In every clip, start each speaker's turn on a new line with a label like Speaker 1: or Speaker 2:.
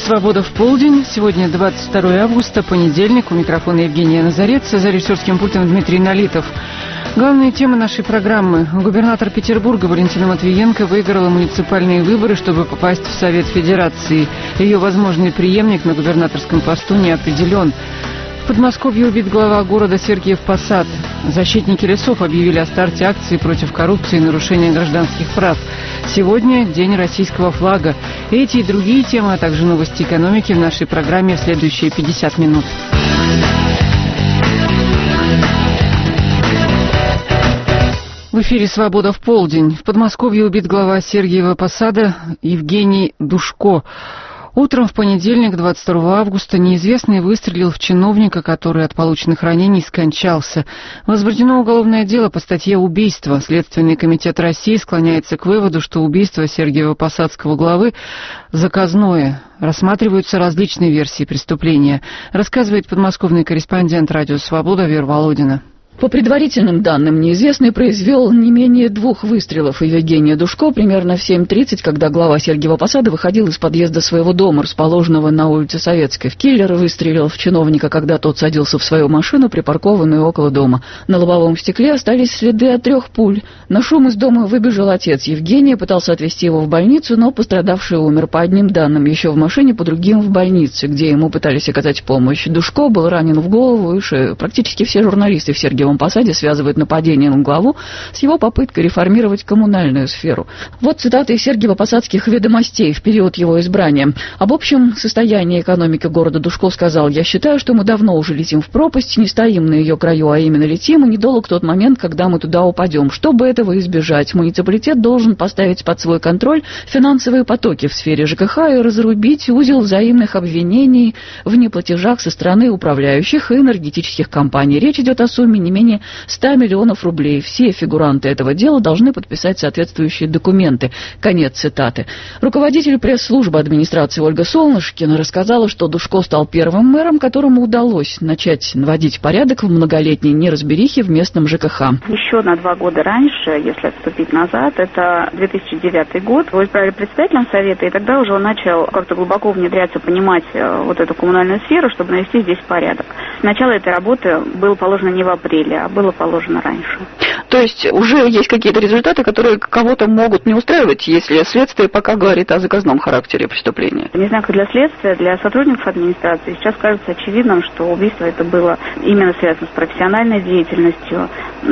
Speaker 1: «Свобода в полдень». Сегодня 22 августа, понедельник. У микрофона Евгения Назарец, за режиссерским пультом Дмитрий Налитов. Главные темы нашей программы. Губернатор Петербурга Валентина Матвиенко выиграла муниципальные выборы, чтобы попасть в Совет Федерации. Ее возможный преемник на губернаторском посту не определен. В Подмосковье убит глава города Сергиев Посад. Защитники лесов объявили о старте акции против коррупции и нарушения гражданских прав. Сегодня День российского флага. Эти и другие темы, а также новости экономики в нашей программе в следующие 50 минут. В эфире «Свобода в полдень». В Подмосковье убит глава Сергиева Посада Евгений Душко. Утром в понедельник, 22 августа, неизвестный выстрелил в чиновника, который от полученных ранений скончался. Возбуждено уголовное дело по статье «Убийство». Следственный комитет России склоняется к выводу, что убийство Сергиево-Посадского главы заказное. Рассматриваются различные версии преступления, рассказывает подмосковный корреспондент «Радио Свобода» Вера Володина.
Speaker 2: По предварительным данным, неизвестный произвел не менее 2 выстрелов в Евгения Душко примерно в 7:30, когда глава Сергиева Посада выходил из подъезда своего дома, расположенного на улице Советской. Киллер выстрелил в чиновника, когда тот садился в свою машину, припаркованную около дома. На лобовом стекле остались следы от 3 пуль. На шум из дома выбежал отец Евгения, пытался отвезти его в больницу, но пострадавший умер. По одним данным, еще в машине, по другим в больнице, где ему пытались оказать помощь. Душко был ранен в голову и шею. Практически все журналисты в Сергиевом Посаде связывают нападение на главу с его попыткой реформировать коммунальную сферу. Вот цитаты из Сергиево-Посадских ведомостей в период его избрания. Об общем состоянии экономики города Душко сказал: «Я считаю, что мы давно уже летим в пропасть, не стоим на ее краю, а именно летим, и недолг тот момент, когда мы туда упадем. Чтобы этого избежать, муниципалитет должен поставить под свой контроль финансовые потоки в сфере ЖКХ и разрубить узел взаимных обвинений в неплатежах со стороны управляющих и энергетических компаний. Речь идет о сумме не менее 100 миллионов рублей. Все фигуранты этого дела должны подписать соответствующие документы». Конец цитаты. Руководитель пресс-службы администрации Ольга Солнышкина рассказала, что Душко стал первым мэром, которому удалось начать наводить порядок в многолетней неразберихе в местном ЖКХ.
Speaker 3: Еще на 2 года раньше, если отступить назад, это 2009 год, его избрали председателем совета, и тогда уже он начал как-то глубоко внедряться, понимать вот эту коммунальную сферу, чтобы навести здесь порядок. Начало этой работы было положено не в апреле, а было положено раньше.
Speaker 2: То есть уже есть какие-то результаты, которые кого-то могут не устраивать, если следствие пока говорит о заказном характере преступления?
Speaker 3: Не знаю, как для следствия, для сотрудников администрации сейчас кажется очевидным, что убийство это было именно связано с профессиональной деятельностью.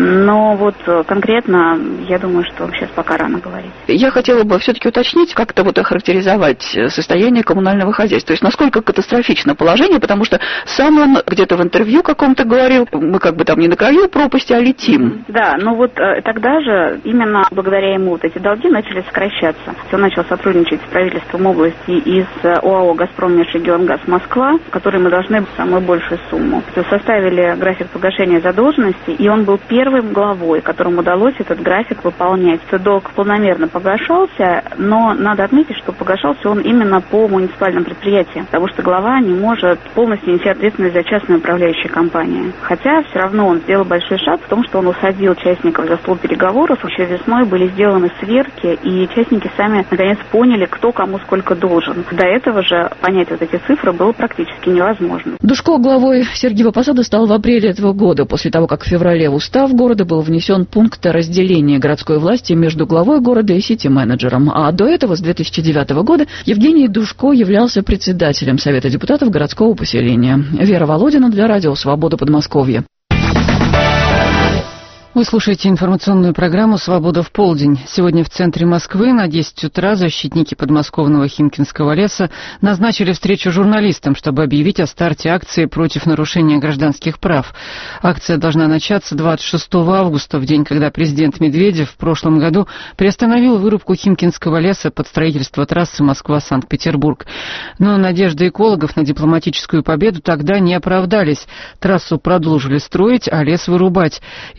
Speaker 3: Но вот конкретно, я думаю, что сейчас пока рано говорить.
Speaker 2: Я хотела бы все-таки уточнить, как-то вот охарактеризовать состояние коммунального хозяйства. То есть насколько катастрофично положение, потому что сам он где-то в интервью каком-то говорил, мы как бы там не на краю пропасти, а летим.
Speaker 3: Да, но вот тогда же именно благодаря ему вот эти долги начали сокращаться. Он начал сотрудничать с правительством области и с ОАО «Газпром Межрегионгаз Москва», которые мы должны самую большую сумму. Составили график погашения задолженности, и он был первым главой, которому удалось этот график выполнять. Этот долг полномерно погашался, но надо отметить, что погашался он именно по муниципальным предприятиям, потому что глава не может полностью нести ответственность за частные управляющие компании. Хотя все равно он сделал большой шаг в том, что он усадил участников за стол переговоров. Еще весной были сделаны сверки, и участники сами наконец поняли, кто кому сколько должен. До этого же понять вот эти цифры было практически невозможно.
Speaker 2: Душко главой Сергиева Посада стал в апреле этого года, после того, как в феврале в устав города был внесен пункт о разделении городской власти между главой города и сити-менеджером. А до этого, с 2009 года, Евгений Душко являлся председателем Совета депутатов городского поселения. Вера Володина для Радио Свобода, Подмосковье.
Speaker 1: Вы слушаете информационную программу «Свобода в полдень». Сегодня в центре Москвы на 10 утра защитники подмосковного Химкинского леса назначили встречу журналистам, чтобы объявить о старте акции против нарушения гражданских прав. Акция должна начаться 26 августа, в день, когда президент Медведев в прошлом году приостановил вырубку Химкинского леса под строительство трассы Москва-Санкт-Петербург. Но надежды экологов на дипломатическую победу тогда не оправдались. Трассу продолжили строить, а лес вырубать. И вот теперь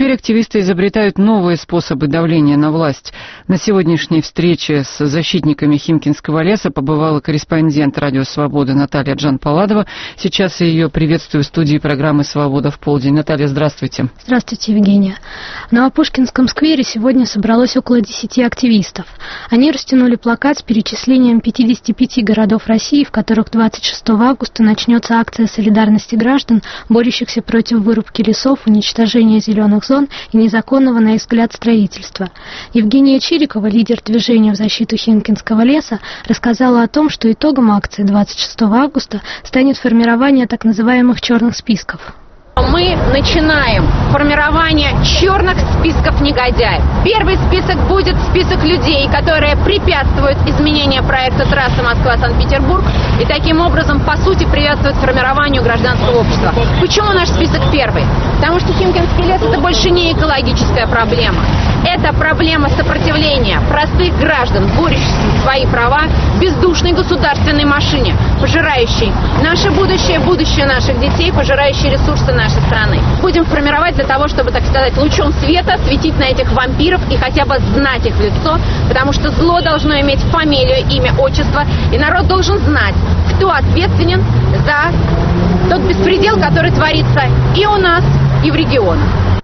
Speaker 1: Теперь активисты изобретают новые способы давления на власть. На сегодняшней встрече с защитниками Химкинского леса побывала корреспондент «Радио Свобода» Наталья Джанпаладова. Сейчас я ее приветствую в студии программы «Свобода в полдень». Наталья, здравствуйте.
Speaker 4: Здравствуйте, Евгения. В Новопушкинском сквере сегодня собралось около 10 активистов. Они растянули плакат с перечислением 55 городов России, в которых 26 августа начнется акция солидарности граждан, борющихся против вырубки лесов, уничтожения зеленых зон и незаконного, на их взгляд, строительства. Евгения Чирикова, лидер движения в защиту Химкинского леса, рассказала о том, что итогом акции 26 августа станет формирование так называемых черных списков.
Speaker 5: Мы начинаем формирование черных списков негодяев. Первый список будет список людей, которые препятствуют изменению проекта трассы Москва-Санкт-Петербург и таким образом, по сути, препятствуют формированию гражданского общества. Почему наш список первый? Потому что Химкинский лес — это больше не экологическая проблема. Это проблема сопротивления простых граждан, борющихся за свои права, бездушной государственной машине, пожирающей наше будущее, будущее наших детей, пожирающей ресурсы нашей страны. Будем формировать для того, чтобы, так сказать, лучом света светить на этих вампиров и хотя бы знать их в лицо, потому что зло должно иметь фамилию, имя, отчество, и народ должен знать, кто ответственен за тот беспредел, который творится и у нас, и в регионах.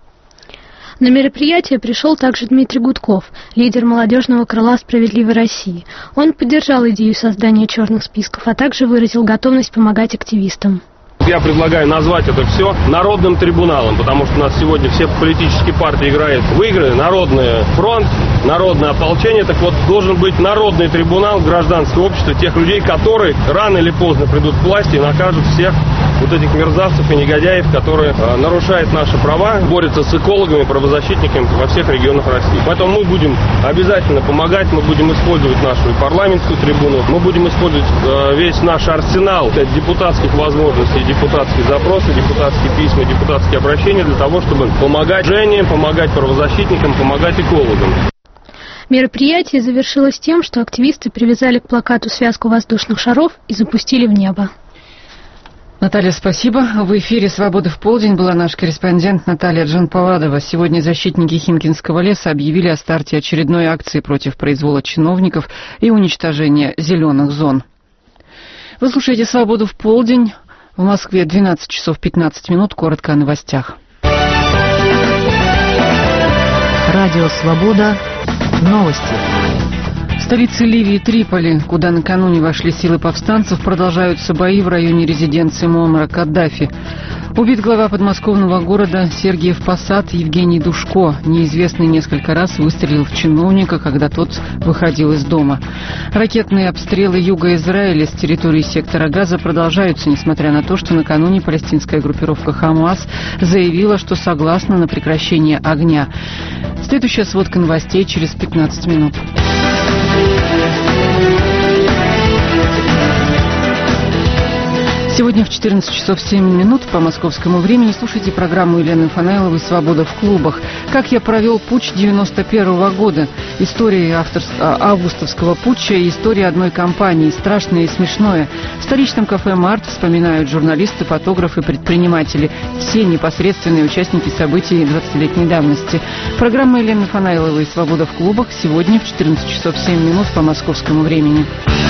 Speaker 4: На мероприятие пришел также Дмитрий Гудков, лидер молодежного крыла «Справедливой России». Он поддержал идею создания черных списков, а также выразил готовность помогать активистам.
Speaker 6: Я предлагаю назвать это все народным трибуналом, потому что у нас сегодня все политические партии играют в игры. Народный фронт, народное ополчение. Так вот, должен быть народный трибунал гражданского общества, тех людей, которые рано или поздно придут к власти и накажут всех вот этих мерзавцев и негодяев, которые нарушают наши права, борются с экологами, правозащитниками во всех регионах России. Поэтому мы будем обязательно помогать, мы будем использовать нашу парламентскую трибуну, мы будем использовать весь наш арсенал депутатских возможностей, депутатские запросы, депутатские письма, депутатские обращения для того, чтобы помогать Жене, помогать правозащитникам, помогать экологам.
Speaker 4: Мероприятие завершилось тем, что активисты привязали к плакату связку воздушных шаров и запустили в небо.
Speaker 1: Наталья, спасибо. В эфире «Свобода в полдень» была наш корреспондент Наталья Джанпаладова. Сегодня защитники Химкинского леса объявили о старте очередной акции против произвола чиновников и уничтожения зеленых зон. Вы слушаете «Свободу в полдень». В Москве 12 часов 15 минут. Коротко о новостях.
Speaker 2: Радио «Свобода». Новости.
Speaker 1: В столице Ливии Триполи, куда накануне вошли силы повстанцев, продолжаются бои в районе резиденции Муаммара Каддафи. Убит глава подмосковного города Сергиев Посад Евгений Душко. Неизвестный несколько раз выстрелил в чиновника, когда тот выходил из дома. Ракетные обстрелы юга Израиля с территории сектора Газа продолжаются, несмотря на то, что накануне палестинская группировка «Хамас» заявила, что согласна на прекращение огня. Следующая сводка новостей через 15 минут. Сегодня в 14 часов 7 минут по московскому времени слушайте программу Елены Фанайловой «Свобода в клубах». Как я провел путч 91-го года. История августовского путча и история одной компании. Страшное и смешное. В столичном кафе «Март» вспоминают журналисты, фотографы, предприниматели. Все непосредственные участники событий 20-летней давности. Программа Елены Фанайловой «Свобода в клубах» сегодня в 14 часов 7 минут по московскому времени.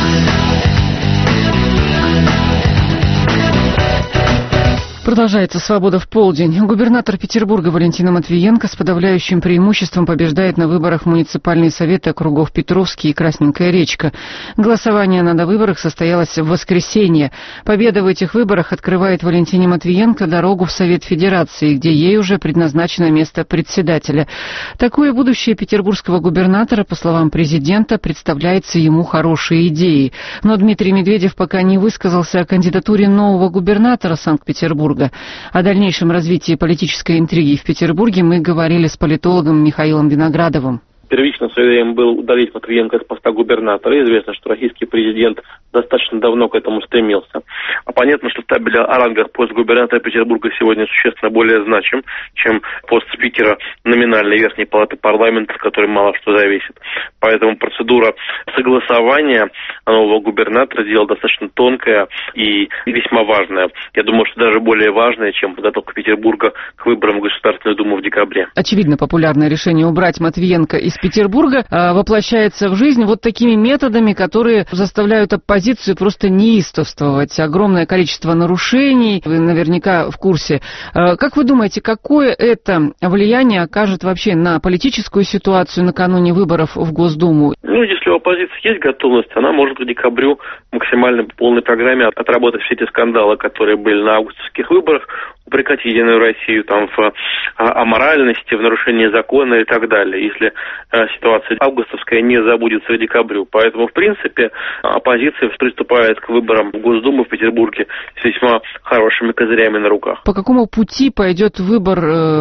Speaker 1: Продолжается «Свобода в полдень». Губернатор Петербурга Валентина Матвиенко с подавляющим преимуществом побеждает на выборах в муниципальные советы округов Петровский и Красненькая Речка. Голосование на довыборах состоялось в воскресенье. Победа в этих выборах открывает Валентине Матвиенко дорогу в Совет Федерации, где ей уже предназначено место председателя. Такое будущее петербургского губернатора, по словам президента, представляется ему хорошей идеей. Но Дмитрий Медведев пока не высказался о кандидатуре нового губернатора Санкт-Петербурга. О дальнейшем развитии политической интриги в Петербурге мы говорили с политологом Михаилом Виноградовым.
Speaker 7: Первично в свое время был удалить Матвиенко с поста губернатора. Известно, что российский президент достаточно давно к этому стремился. А понятно, что в табеле о рангах пост губернатора Петербурга сегодня существенно более значим, чем пост спикера номинальной верхней палаты парламента, от которой мало что зависит. Поэтому процедура согласования нового губернатора дело достаточно тонкое и весьма важное. Я думаю, что даже более важное, чем подготовка Петербурга к выборам в Государственную Думу в декабре.
Speaker 1: Очевидно, популярное решение убрать Матвиенко из Петербурга воплощается в жизнь вот такими методами, которые заставляют оппозицию просто неистовствовать. Огромное количество нарушений, вы наверняка в курсе. Как вы думаете, какое это влияние окажет вообще на политическую ситуацию накануне выборов в Госдуму?
Speaker 7: Если у оппозиции есть готовность, она может к декабрю максимально по полной программе отработать все эти скандалы, которые были на августовских выборах, упрекать Единую Россию в аморальности, в нарушении закона и так далее, если ситуация августовская не забудется к декабрю. Поэтому, в принципе, оппозиция приступает к выборам в Госдуму в Петербурге с весьма хорошими козырями на руках.
Speaker 1: По какому пути пойдет выбор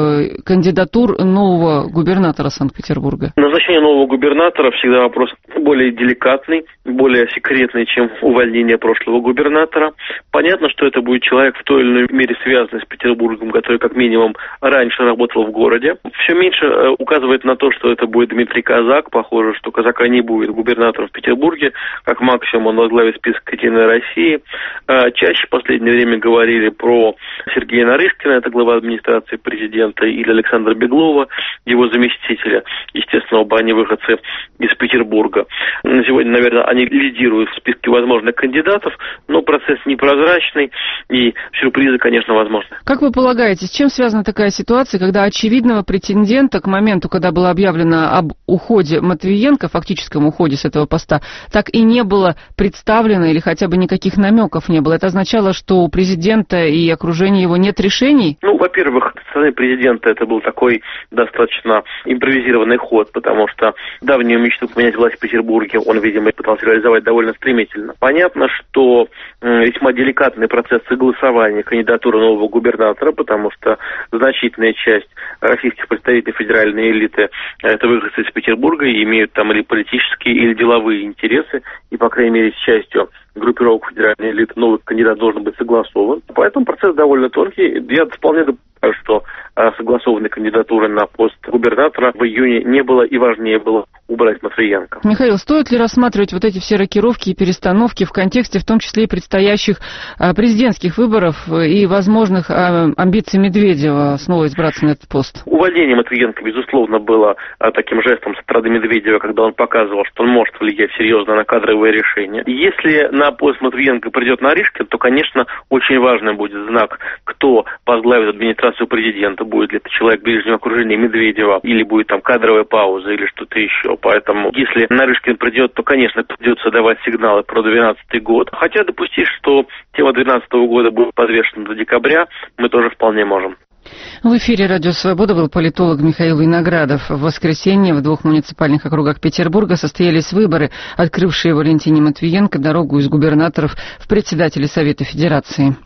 Speaker 1: кандидатур нового губернатора Санкт-Петербурга?
Speaker 7: Назначение нового губернатора всегда вопрос более деликатный, более секретный, чем увольнение прошлого губернатора. Понятно, что это будет человек в той или иной мере связанный с Петербургом, который как минимум раньше работал в городе. Все меньше указывает на то, что это будет Дмитрий Казак. Похоже, что Казака не будет губернатором в Петербурге. Как максимум он возглавит список Единой России. Чаще в последнее время говорили про Сергея Нарышкина, это глава администрации президента, или Александра Беглова, его заместителя. Естественно, оба они выходцы из Петербурга. Сегодня, наверное, они лидируют в списке возможных кандидатов, но процесс непрозрачный, и сюрпризы, конечно, возможны.
Speaker 1: Как вы полагаете, с чем связана такая ситуация, когда очевидного претендента к моменту, когда было объявлено об уходе Матвиенко, фактическом уходе с этого поста, так и не было представлено или хотя бы никаких намеков не было? Это означало, что у президента и окружения его нет решений?
Speaker 7: Во-первых, со стороны президента это был такой достаточно импровизированный ход, потому что давнюю мечту поменять власть в Петербурге он, видимо, пытался реализовать довольно стремительно. Понятно, что весьма деликатный процесс согласования кандидатуры нового губернатора, потому что значительная часть российских представителей федеральной элиты это выходцы из Петербурга и имеют там или политические, или деловые интересы, и, по крайней мере, с частью группировок федеральной элиты новый кандидат должен быть согласован. Поэтому процесс довольно тонкий. Я вполне допускаю, что согласованной кандидатуры на пост губернатора в июне не было, и важнее было убрать Матвиенко.
Speaker 1: Михаил, стоит ли рассматривать вот эти все рокировки и перестановки в контексте, в том числе и предстоящих президентских выборов и возможных амбиций Медведева снова избраться на этот пост?
Speaker 7: Увольнение Матвиенко, безусловно, было таким жестом со стороны Медведева, когда он показывал, что он может влиять серьезно на кадровые решения. Если на пост Матвиенко придет Нарышкин, то, конечно, очень важным будет знак, кто возглавит администрацию президента. Будет ли это человек ближнего окружения Медведева, или будет там кадровая пауза, или что-то еще. Поэтому, если Нарышкин придет, то, конечно, придется давать сигналы про 2012 год. Хотя допустить, что тема 2012 года будет подвешена до декабря, мы тоже вполне можем.
Speaker 1: В эфире «Радио Свобода» был политолог Михаил Виноградов. В воскресенье в 2 муниципальных округах Петербурга состоялись выборы, открывшие Валентине Матвиенко дорогу из губернаторов в председатели Совета Федерации.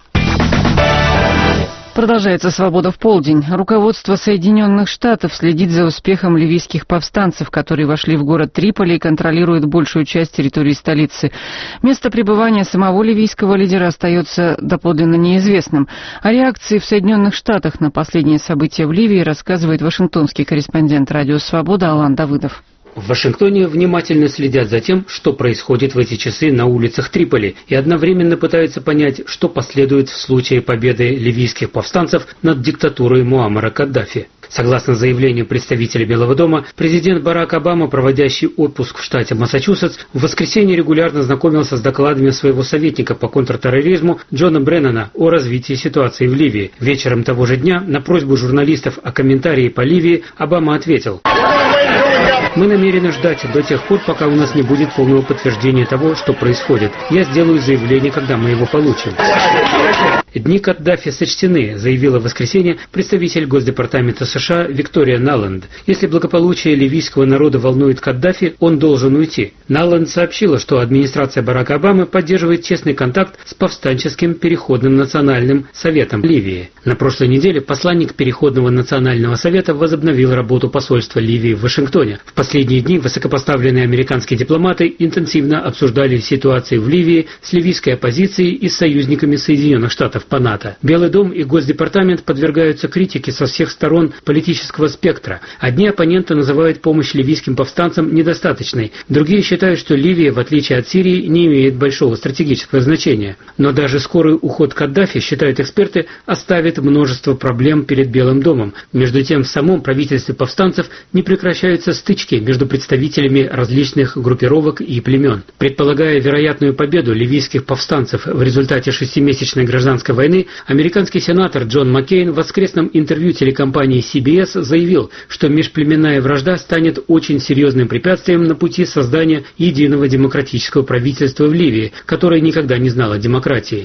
Speaker 1: Продолжается «Свобода в полдень». Руководство Соединенных Штатов следит за успехом ливийских повстанцев, которые вошли в город Триполи и контролируют большую часть территории столицы. Место пребывания самого ливийского лидера остается доподлинно неизвестным. О реакции в Соединенных Штатах на последние события в Ливии рассказывает вашингтонский корреспондент «Радио Свобода» Алан Давыдов.
Speaker 8: В Вашингтоне внимательно следят за тем, что происходит в эти часы на улицах Триполи, и одновременно пытаются понять, что последует в случае победы ливийских повстанцев над диктатурой Муаммара Каддафи. Согласно заявлению представителя Белого дома, президент Барак Обама, проводящий отпуск в штате Массачусетс, в воскресенье регулярно знакомился с докладами своего советника по контртерроризму Джона Бреннана о развитии ситуации в Ливии. Вечером того же дня на просьбу журналистов о комментарии по Ливии Обама ответил: «Мы намерены ждать до тех пор, пока у нас не будет полного подтверждения того, что происходит. Я сделаю заявление, когда мы его получим». «Дни Каддафи сочтены», заявила в воскресенье представитель Госдепартамента США Виктория Наланд. «Если благополучие ливийского народа волнует Каддафи, он должен уйти». Наланд сообщила, что администрация Барака Обамы поддерживает тесный контакт с повстанческим Переходным национальным советом Ливии. На прошлой неделе посланник Переходного национального совета возобновил работу посольства Ливии в Вашингтоне. В последние дни высокопоставленные американские дипломаты интенсивно обсуждали ситуацию в Ливии с ливийской оппозицией и с союзниками Соединенных Штатов по НАТО. Белый дом и Госдепартамент подвергаются критике со всех сторон политического спектра. Одни оппоненты называют помощь ливийским повстанцам недостаточной, другие считают, что Ливия, в отличие от Сирии, не имеет большого стратегического значения. Но даже скорый уход Каддафи, считают эксперты, оставит множество проблем перед Белым домом. Между тем, в самом правительстве повстанцев не прекращаются стычки между представителями различных группировок и племен. Предполагая вероятную победу ливийских повстанцев в результате 6-месячной гражданской войны, американский сенатор Джон Маккейн в воскресном интервью телекомпании CBS заявил, что межплеменная вражда станет очень серьезным препятствием на пути создания единого демократического правительства в Ливии, которое никогда не знало демократии.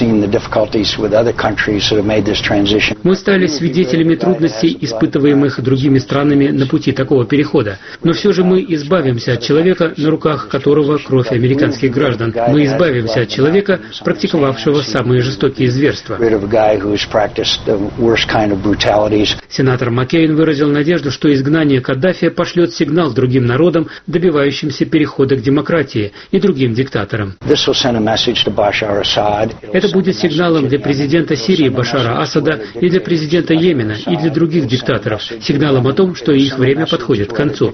Speaker 8: Мы стали свидетелями трудностей, испытываемых другими странами на пути такого перехода. Но все же мы избавимся от человека, на руках которого кровь американских граждан. Мы избавимся от человека, практиковавшего самые жестокие зверства. Сенатор Маккейн выразил надежду, что изгнание Каддафи пошлет сигнал другим народам, добивающимся перехода к демократии, и другим диктаторам. Это будет сигналом для президента Сирии Башара Асада и для президента Йемена и для других диктаторов, сигналом о том, что их время подходит к концу.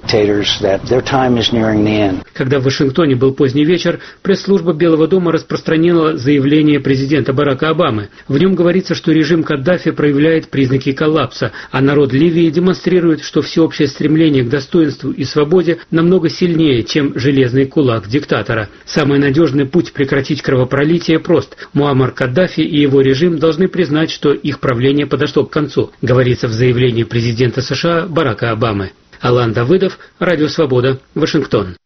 Speaker 8: Когда в Вашингтоне был поздний вечер, пресс-служба Белого дома распространила заявление президента Барака Обамы. В нем говорится, что режим Каддафи проявляет признаки коллапса, а народ Ливии демонстрирует, что всеобщее стремление к достоинству и свободе намного сильнее, чем железный кулак диктатора. Самый надежный путь прекратить кровопролитие прост. Муаммар Каддафи и его режим должны признать, что их правление подошло к концу, говорится в заявлении президента США Барака Обамы. Алан Давыдов, Радио Свобода, Вашингтон.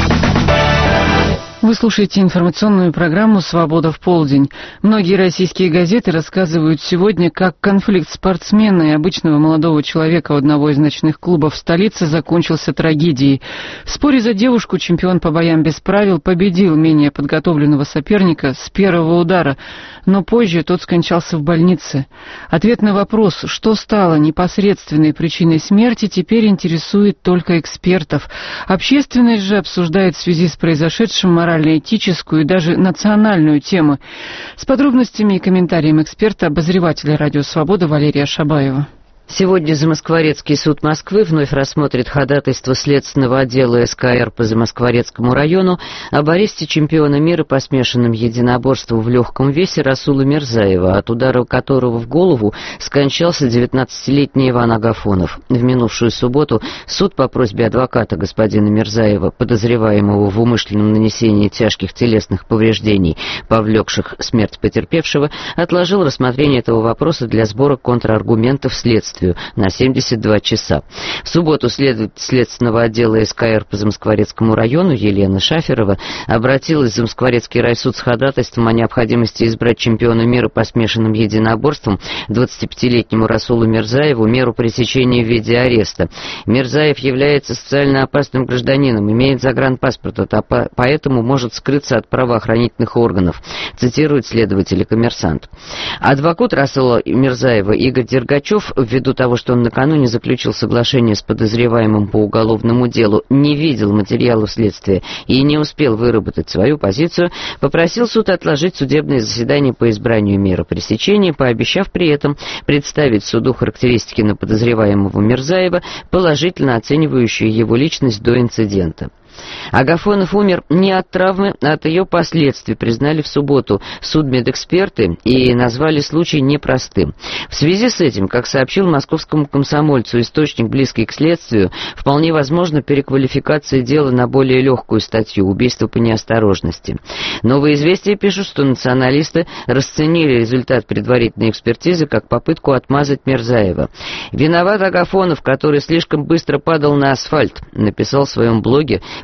Speaker 1: Вы слушаете информационную программу «Свобода в полдень». Многие российские газеты рассказывают сегодня, как конфликт спортсмена и обычного молодого человека у одного из ночных клубов столицы закончился трагедией. В споре за девушку чемпион по боям без правил победил менее подготовленного соперника с первого удара, но позже тот скончался в больнице. Ответ на вопрос, что стало непосредственной причиной смерти, теперь интересует только экспертов. Общественность же обсуждает в связи с произошедшим морально-этическую и даже национальную тему. С подробностями и комментарием эксперта, обозревателя «Радио Свобода» Валерия Шабаева.
Speaker 9: Сегодня Замоскворецкий суд Москвы вновь рассмотрит ходатайство Следственного отдела СКР по Замоскворецкому району об аресте чемпиона мира по смешанным единоборству в легком весе Расула Мирзаева, от удара которого в голову скончался 19-летний Иван Агафонов. В минувшую субботу суд по просьбе адвоката господина Мирзаева, подозреваемого в умышленном нанесении тяжких телесных повреждений, повлекших смерть потерпевшего, отложил рассмотрение этого вопроса для сбора контраргументов следствия на 72 часа. В субботу следователь Следственного отдела СКР по Замоскворецкому району Елена Шаферова обратилась в Замоскворецкий райсуд с ходатайством о необходимости избрать чемпиона мира по смешанным единоборствам 25-летнему Расулу Мирзаеву меру пресечения в виде ареста. Мирзаев является социально опасным гражданином, имеет загранпаспорт, а поэтому может скрыться от правоохранительных органов, цитирует следователь «Коммерсант». Адвокат Расула Мирзаева Игорь Дергачев, ввиду того, что он накануне заключил соглашение с подозреваемым по уголовному делу, не видел материалов следствия и не успел выработать свою позицию, попросил суд отложить судебное заседание по избранию меры пресечения, пообещав при этом представить суду характеристики на подозреваемого Мирзаева, положительно оценивающие его личность до инцидента. Агафонов умер не от травмы, а от ее последствий, признали в субботу судмедэксперты и назвали случай непростым. В связи с этим, как сообщил московскому комсомольцу источник, близкий к следствию, вполне возможно переквалификация дела на более легкую статью — убийство по неосторожности. Новые известия пишут, что националисты расценили результат предварительной экспертизы как попытку отмазать Мирзаева. «Виноват Агафонов, который слишком быстро падал на асфальт», написал в своем блоге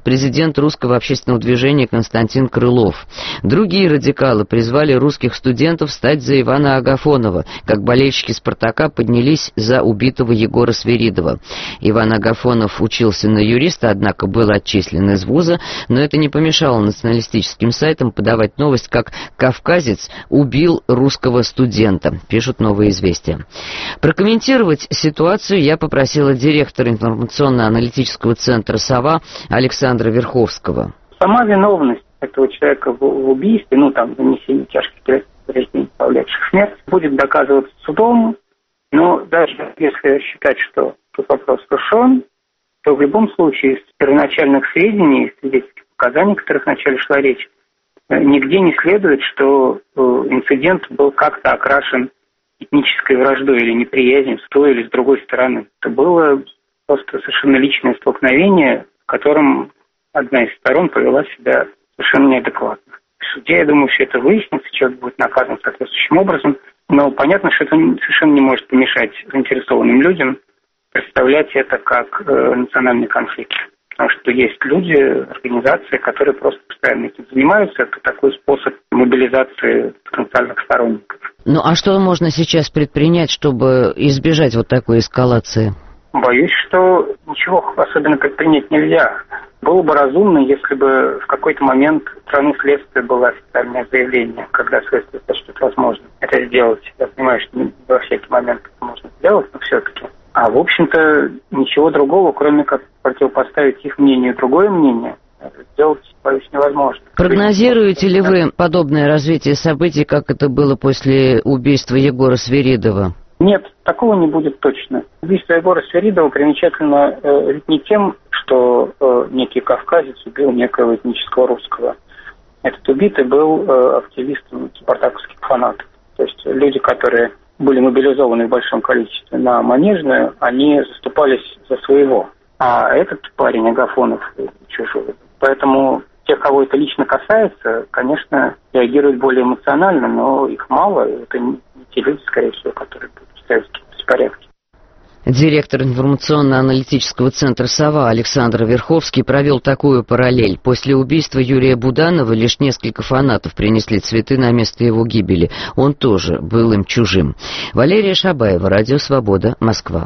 Speaker 9: президент русского общественного движения Константин Крылов. Другие радикалы призвали русских студентов стать за Ивана Агафонова, как болельщики «Спартака» поднялись за убитого Егора Свиридова. Иван Агафонов учился на юриста, однако был отчислен из вуза, но это не помешало националистическим сайтам подавать новость, как «Кавказец убил русского студента», пишут «Новые известия». Прокомментировать ситуацию я попросила директора информационно-аналитического центра «Сова» Александра Верховского.
Speaker 10: Сама виновность этого человека в убийстве, нанесении тяжких повреждений, повлекших смерть, будет доказываться судом, но даже если считать, что тут вопрос решен, то в любом случае из первоначальных сведений, из свидетельских показаний, о которых вначале шла речь, нигде не следует, что инцидент был как-то окрашен этнической враждой или неприязнью с той или с другой стороны. Это было просто совершенно личное столкновение, в котором одна из сторон повела себя совершенно неадекватно. В суде, я думаю, все это выяснится, человек будет наказан соответствующим образом, но понятно, что это совершенно не может помешать заинтересованным людям представлять это как национальный конфликт. Потому что есть люди, организации, которые просто постоянно этим занимаются. Это такой способ мобилизации потенциальных сторонников.
Speaker 9: Ну а что можно сейчас предпринять, чтобы избежать вот такой эскалации?
Speaker 10: Боюсь, что ничего особенно предпринять нельзя. Было бы разумно, если бы в какой-то момент стороны следствия было официальное заявление, когда следствие сочтет возможно это сделать. Я понимаю, что не во всякий момент это можно сделать, но все-таки. А в общем-то ничего другого, кроме как противопоставить их мнению другое мнение, сделать, боюсь, невозможно.
Speaker 9: Прогнозируете ли вы подобное развитие событий, как это было после убийства Егора Свиридова?
Speaker 10: Нет, такого не будет точно. Убийство Егора Свиридова примечательно ведь не тем, что некий кавказец убил некого этнического русского. Этот убитый был активистом спартаковских фанатов. То есть люди, которые были мобилизованы в большом количестве на Манежную, они заступались за своего. А этот парень, Агафонов, чужой. Поэтому те, кого это лично касается, конечно, реагируют более эмоционально, но их мало. И это не те люди, скорее всего, которые будут ставить какие-то беспорядки.
Speaker 9: Директор информационно-аналитического центра «Сова» Александр Верховский провел такую параллель. После убийства Юрия Буданова лишь несколько фанатов принесли цветы на место его гибели. Он тоже был им чужим. Валерия Шабаева, Радио «Свобода», Москва.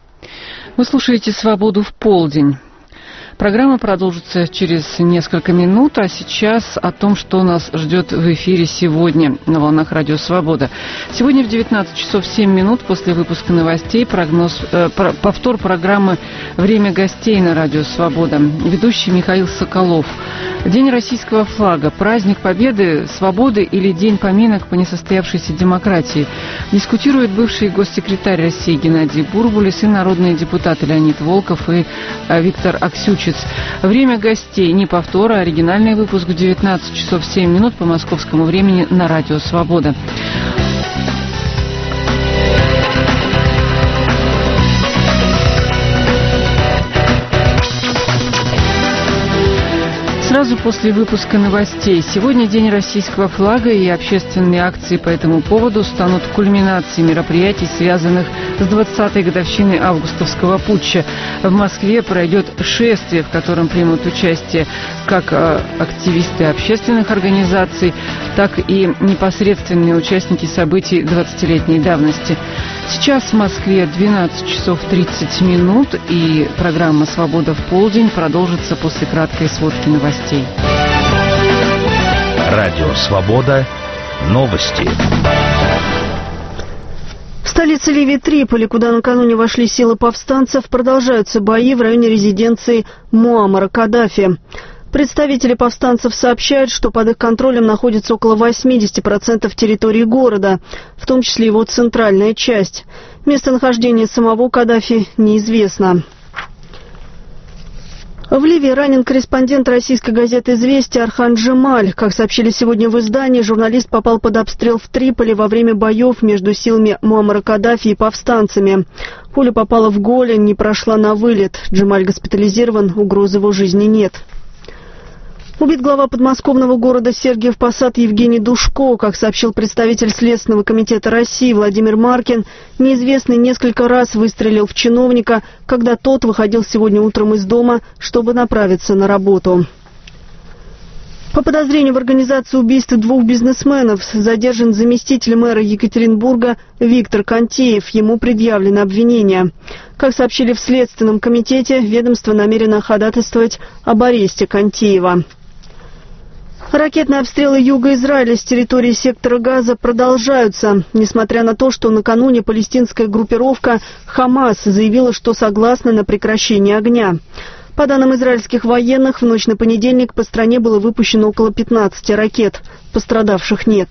Speaker 1: Вы слушаете «Свободу в полдень». Программа продолжится через несколько минут, а сейчас о том, что нас ждет в эфире сегодня на волнах Радио Свобода. Сегодня в 19 часов 7 минут после выпуска новостей повтор программы «Время гостей» на Радио Свобода. Ведущий Михаил Соколов. День российского флага, праздник Победы, свободы или день поминок по несостоявшейся демократии. Дискутируют бывший госсекретарь России Геннадий Бурбулис и народные депутаты Леонид Волков и Виктор Аксючиц. Время гостей, не повтор, а оригинальный выпуск в 19 часов 7 минут по московскому времени на Радио Свобода. Сразу после выпуска новостей. Сегодня День российского флага, и общественные акции по этому поводу станут кульминацией мероприятий, связанных с 20-й годовщиной августовского путча. В Москве пройдет шествие, в котором примут участие как активисты общественных организаций, так и непосредственные участники событий 20-летней давности. Сейчас в Москве 12 часов 30 минут, и программа «Свобода в полдень» продолжится после краткой сводки новостей.
Speaker 11: Радио «Свобода». Новости.
Speaker 12: В столице Ливии Триполи, куда накануне вошли силы повстанцев, продолжаются бои в районе резиденции Муаммара Каддафи. Представители повстанцев сообщают, что под их контролем находится около 80% территории города, в том числе его центральная часть. Местонахождение самого Каддафи неизвестно. В Ливии ранен корреспондент российской газеты «Известия» Архан Джемаль. Как сообщили сегодня в издании, журналист попал под обстрел в Триполи во время боев между силами Муаммара Каддафи и повстанцами. Пуля попала в голень, не прошла на вылет. Джемаль госпитализирован, угрозы его жизни нет. Убит глава подмосковного города Сергиев Посад Евгений Душко. Как сообщил представитель Следственного комитета России Владимир Маркин, неизвестный несколько раз выстрелил в чиновника, когда тот выходил сегодня утром из дома, чтобы направиться на работу. По подозрению в организации убийства двух бизнесменов задержан заместитель мэра Екатеринбурга Виктор Контеев. Ему предъявлено обвинение. Как сообщили в Следственном комитете, ведомство намерено ходатайствовать об аресте Контеева. Ракетные обстрелы юга Израиля с территории сектора Газа продолжаются. Несмотря на то, что накануне палестинская группировка «Хамас» заявила, что согласна на прекращение огня. По данным израильских военных, в ночь на понедельник по стране было выпущено около 15 ракет. Пострадавших нет.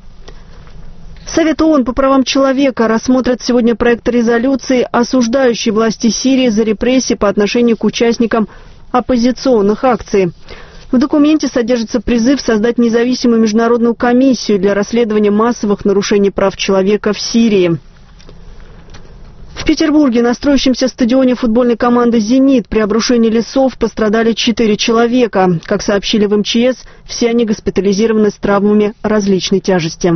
Speaker 12: Совет ООН по правам человека рассмотрит сегодня проект резолюции, осуждающий власти Сирии за репрессии по отношению к участникам оппозиционных акций. В документе содержится призыв создать независимую международную комиссию для расследования массовых нарушений прав человека в Сирии. В Петербурге на строящемся стадионе футбольной команды «Зенит» при обрушении лесов пострадали 4 человека. Как сообщили в МЧС, все они госпитализированы с травмами различной тяжести.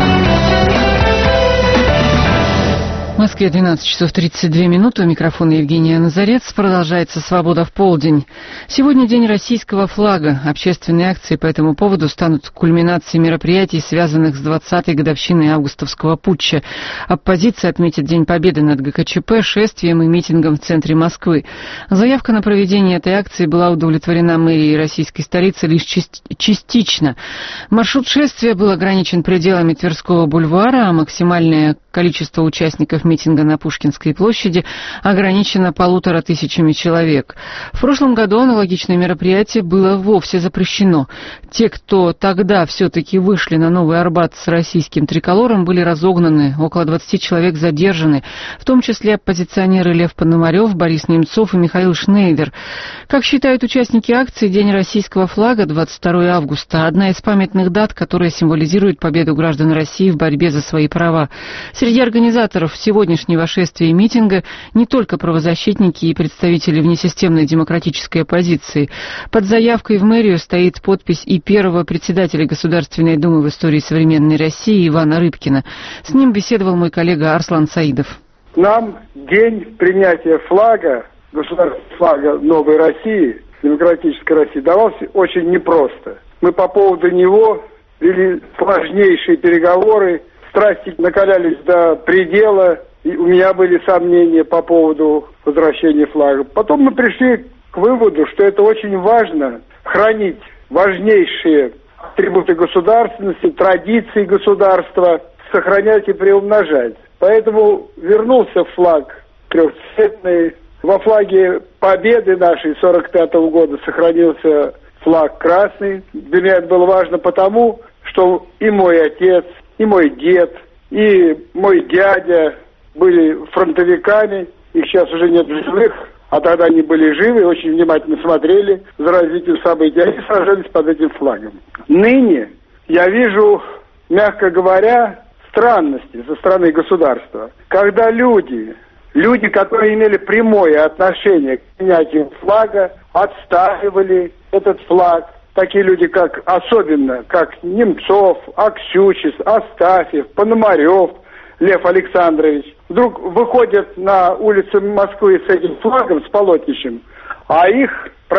Speaker 1: В Москве 12 часов 32 минуты. У микрофона Евгения Назарец. Продолжается «Свобода в полдень». Сегодня день российского флага. Общественные акции по этому поводу станут кульминацией мероприятий, связанных с 20-й годовщиной августовского путча. Оппозиция отметит День Победы над ГКЧП шествием и митингом в центре Москвы. Заявка на проведение этой акции была удовлетворена мэрией российской столицы лишь частично. Маршрут шествия был ограничен пределами Тверского бульвара, а максимальное количество участников митинга на Пушкинской площади ограничено 1500 человек. В прошлом году аналогичное мероприятие было вовсе запрещено. Те, кто тогда все-таки вышли на Новый Арбат с российским триколором, были разогнаны, около 20 человек задержаны, в том числе оппозиционеры Лев Пономарев, Борис Немцов и Михаил Шнейдер. Как считают участники акции, День российского флага, 22 августа, одна из памятных дат, которая символизирует победу граждан России в борьбе за свои права. Среди организаторов сегодняшнего шествия и митинга не только правозащитники и представители внесистемной демократической оппозиции. Под заявкой в мэрию стоит подпись и первого председателя Государственной Думы в истории современной России Ивана Рыбкина. С ним беседовал мой коллега Арслан Саидов.
Speaker 13: Нам день принятия флага, государственного флага новой России, демократической России, давался очень непросто. Мы по поводу него вели сложнейшие переговоры, страсти накалялись до предела, и у меня были сомнения по поводу возвращения флага. Потом мы пришли к выводу, что это очень важно хранить важнейшие атрибуты государственности, традиции государства, сохранять и приумножать. Поэтому вернулся флаг трехцветный. Во флаге победы нашей 45-го года сохранился флаг красный. Для меня это было важно потому, что и мой отец, и мой дед, и мой дядя были фронтовиками, их сейчас уже нет в живых, а тогда они были живы, очень внимательно смотрели за развитием событий, они сражались под этим флагом. Ныне я вижу, мягко говоря, странности со стороны государства, когда люди, которые имели прямое отношение к принятию флага, отстаивали этот флаг. Такие люди, особенно Немцов, Аксючис, Астафьев, Пономарев, Лев Александрович, вдруг выходят на улицы Москвы с этим флагом, с полотнищем, а их,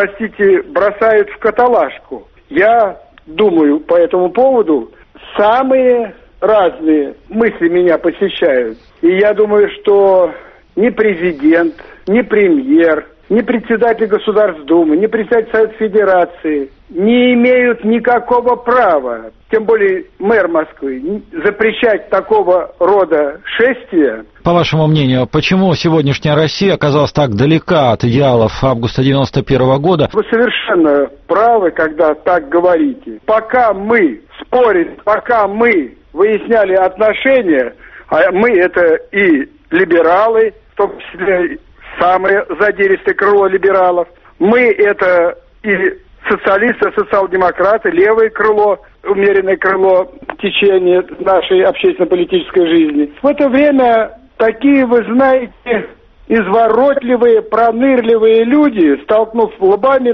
Speaker 13: бросают в каталажку. Я думаю по этому поводу, самые разные мысли меня посещают. И я думаю, что ни президент, ни премьер, ни председатель Государственной, ни председатель Совета Федерации не имеют никакого права, тем более мэр Москвы, запрещать такого рода шествия.
Speaker 14: По вашему мнению, почему сегодняшняя Россия оказалась так далека от идеалов августа 91 года?
Speaker 13: Вы совершенно правы, когда так говорите. Пока мы спорили, пока мы выясняли отношения, а мы это и либералы, в том числе самое задиристое крыло либералов, мы это и социалисты, социал-демократы, левое крыло, умеренное крыло течения нашей общественно-политической жизни. В это время такие, вы знаете, изворотливые, пронырливые люди, столкнув лбами нас,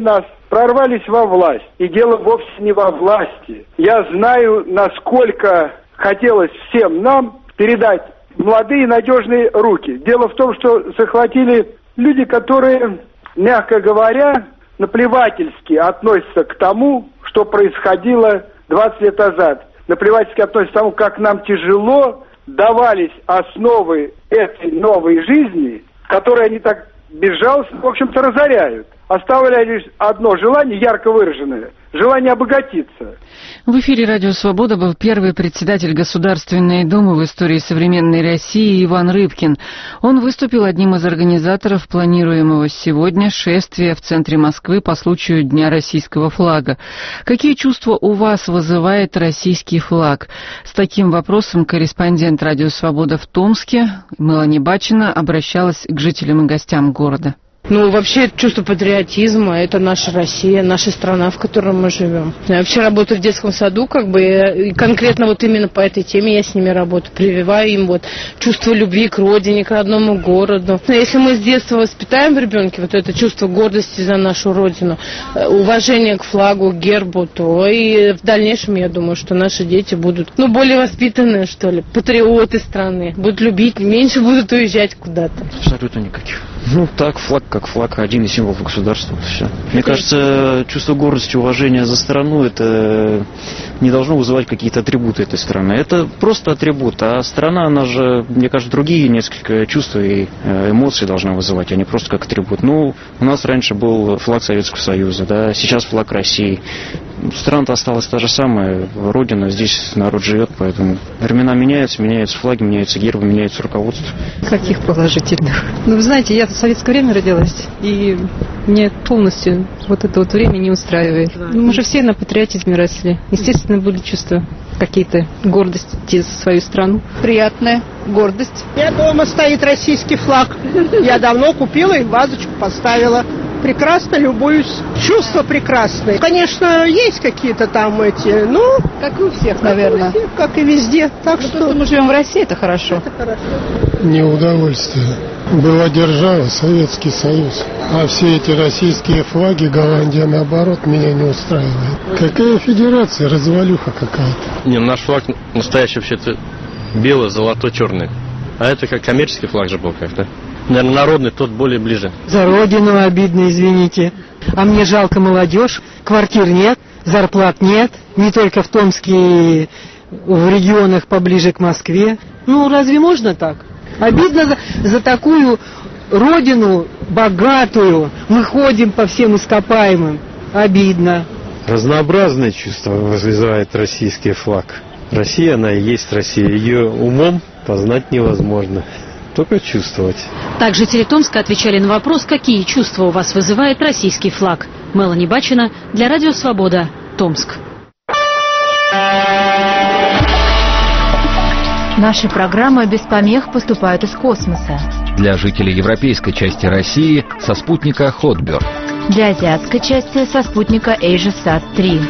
Speaker 13: прорвались во власть. И дело вовсе не во власти. Я знаю, насколько хотелось всем нам передать молодые надежные руки. Дело в том, что захватили люди, которые, мягко говоря, наплевательски относятся к тому, что происходило 20 лет назад. Наплевательски относятся к тому, как нам тяжело давались основы этой новой жизни, которые они так безжалостно, в общем-то, разоряют. Оставляя лишь одно желание, ярко выраженное – желание обогатиться.
Speaker 1: В эфире «Радио Свобода» был первый председатель Государственной Думы в истории современной России Иван Рыбкин. Он выступил одним из организаторов планируемого сегодня шествия в центре Москвы по случаю Дня российского флага. Какие чувства у вас вызывает российский флаг? С таким вопросом корреспондент «Радио Свобода» в Томске Мелани Бачина обращалась к жителям и гостям города.
Speaker 15: Ну, вообще, чувство патриотизма – это наша Россия, наша страна, в которой мы живем. Я вообще работаю в детском саду, и конкретно вот именно по этой теме я с ними работаю, прививаю им вот чувство любви к родине, к родному городу. Но если мы с детства воспитаем в ребенке вот это чувство гордости за нашу родину, уважение к флагу, к гербу, то и в дальнейшем, я думаю, что наши дети будут, более воспитанные, что ли, патриоты страны, будут любить, меньше будут уезжать куда-то.
Speaker 16: Абсолютно никаких. Так, флаг как флаг, один из символов государства. Все. Мне кажется, чувство гордости, уважения за страну, это не должно вызывать какие-то атрибуты этой страны. Это просто атрибут. А страна, она же, мне кажется, другие несколько чувств и эмоций должна вызывать, а не просто как атрибут. У нас раньше был флаг Советского Союза, да, сейчас флаг России. Страна-то осталась та же самая, родина, здесь народ живет, поэтому времена меняются флаги, меняются гербы, меняется руководство.
Speaker 17: Каких положительных? Вы знаете, я в советское время родилась, и мне полностью вот это вот время не устраивает. Мы же все на патриотизме росли. Естественно, были чувства какие-то гордости за свою страну.
Speaker 18: Приятная гордость. У меня дома стоит российский флаг. Я давно купила и вазочку поставила. Прекрасно любуюсь. Чувства прекрасные. Конечно, есть какие-то там эти,
Speaker 17: как и у всех, наверное.
Speaker 18: Как и везде. Так что
Speaker 17: мы живем в России, это хорошо.
Speaker 18: Это хорошо.
Speaker 19: Неудовольствие. Была держава, Советский Союз. А все эти российские флаги, Голландия, наоборот, меня не устраивает. Какая федерация? Развалюха какая-то.
Speaker 20: Наш флаг настоящий вообще-то белый, золотой, черный. А это как коммерческий флаг же был как-то. Наверное, народный, тот более ближе.
Speaker 21: За родину обидно, извините. А мне жалко молодежь. Квартир нет, зарплат нет. Не только в Томске, в регионах поближе к Москве. Разве можно так? Обидно за такую родину богатую. Мы ходим по всем ископаемым. Обидно.
Speaker 22: Разнообразное чувство вызывает российский флаг. Россия, она и есть Россия. Ее умом познать невозможно. Только чувствовать.
Speaker 23: Так жители Томска отвечали на вопрос, какие чувства у вас вызывает российский флаг. Мелани Бачина для «Радио Свобода», Томск.
Speaker 24: Наши программы без помех поступают из космоса.
Speaker 11: Для жителей европейской части России со спутника Hotbird.
Speaker 24: Для азиатской части со спутника AsiaSat-3.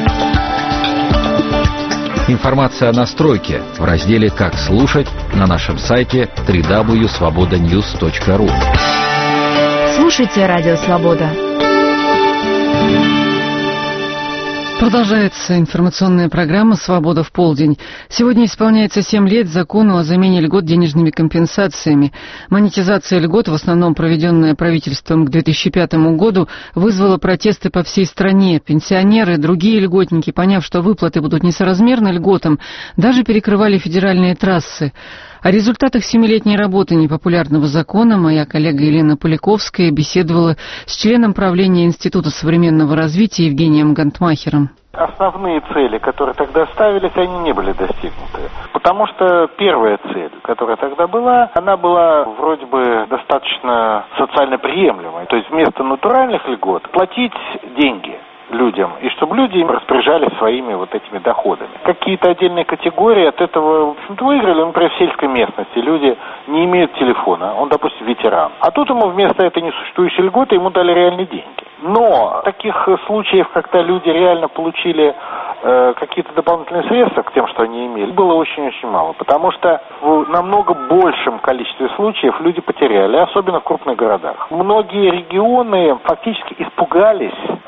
Speaker 11: Информация о настройке в разделе «Как слушать» на нашем сайте www.svobodanews.ru.
Speaker 24: Слушайте «Радио Свобода».
Speaker 1: Продолжается информационная программа «Свобода в полдень». Сегодня исполняется 7 лет закону о замене льгот денежными компенсациями. Монетизация льгот, в основном проведенная правительством к 2005 году, вызвала протесты по всей стране. Пенсионеры, другие льготники, поняв, что выплаты будут несоразмерны льготам, даже перекрывали федеральные трассы. О результатах 7-летней работы непопулярного закона моя коллега Елена Поляковская беседовала с членом правления Института современного развития Евгением Гантмахером.
Speaker 25: Основные цели, которые тогда ставились, они не были достигнуты. Потому что первая цель, которая тогда была, она была вроде бы достаточно социально приемлемой. То есть вместо натуральных льгот платить деньги людям, и чтобы люди распоряжались своими вот этими доходами. Какие-то отдельные категории от этого, в общем-то, выиграли, например, в сельской местности. Люди не имеют телефона, он, допустим, ветеран. А тут ему вместо этой несуществующей льготы ему дали реальные деньги. Но таких случаев, когда люди реально получили какие-то дополнительные средства к тем, что они имели, было очень-очень мало. Потому что в намного большем количестве случаев люди потеряли, особенно в крупных городах. Многие регионы фактически испугались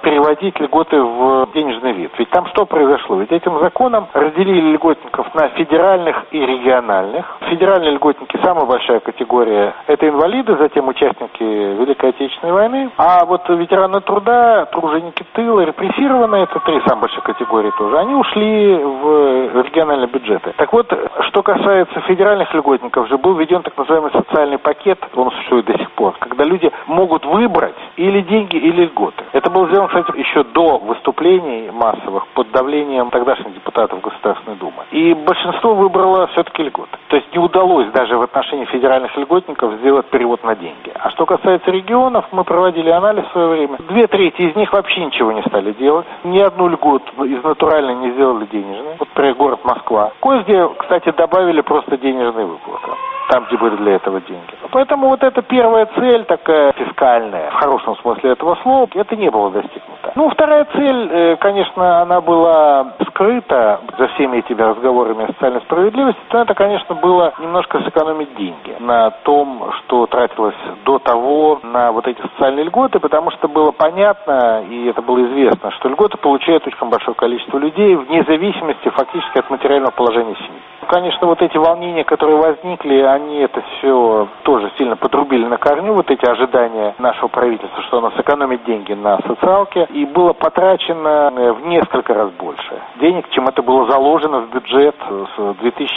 Speaker 25: переводить льготы в денежный вид. Ведь там что произошло? Ведь этим законом разделили льготников на федеральных и региональных. Федеральные льготники – самая большая категория. Это инвалиды, затем участники Великой Отечественной войны. А вот ветераны труда, труженики тыла, репрессированные – это 3 самые большие категории тоже. Они ушли в региональные бюджеты. Так вот, что касается федеральных льготников, же был введен так называемый социальный пакет, он существует до сих пор, когда люди могут выбрать или деньги, или льготы. Это было сделано, кстати, еще до выступлений массовых под давлением тогдашних депутатов Государственной Думы. И большинство выбрало все-таки льготы. То есть не удалось даже в отношении федеральных льготников сделать перевод на деньги. А что касается регионов, мы проводили анализ в свое время. 2/3 из них вообще ничего не стали делать. Ни одну льготу из натуральной не сделали денежной. Вот, например, город Москва. Кое-где, кстати, добавили просто денежные выплаты. Там, где были для этого деньги. Поэтому вот эта первая цель, такая фискальная, в хорошем смысле этого слова, это не было достигнуто. Ну, вторая цель, конечно, она была скрыта за всеми этими разговорами о социальной справедливости, то это, конечно, было немножко сэкономить деньги на том, что тратилось до того на вот эти социальные льготы, потому что было понятно, и это было известно, что льготы получают очень большое количество людей вне зависимости фактически от материального положения семьи. Конечно, вот эти волнения, которые возникли, они это все тоже сильно подрубили на корню, вот эти ожидания нашего правительства, что оно сэкономит деньги на социалке, и было потрачено в несколько раз больше денег, чем это было заложено в бюджет с